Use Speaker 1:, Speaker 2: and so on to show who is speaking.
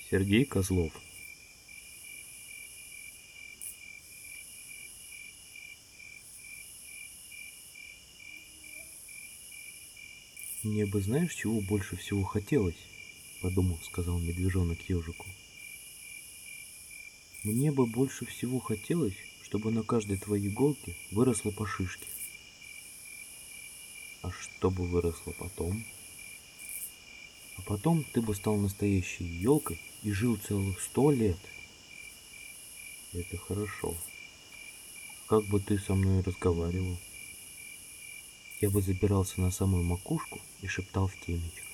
Speaker 1: Сергей Козлов. «Мне бы знаешь, чего больше всего хотелось?» — подумав, сказал медвежонок ежику. «Мне бы больше всего хотелось, чтобы на каждой твоей иголке выросло по шишке». «А что бы выросло потом?» «А потом ты бы стал настоящей елкой и жил целых 100 лет». «Это хорошо. Как бы ты со мной разговаривал?» «Я бы забирался на самую макушку и шептал в темечко».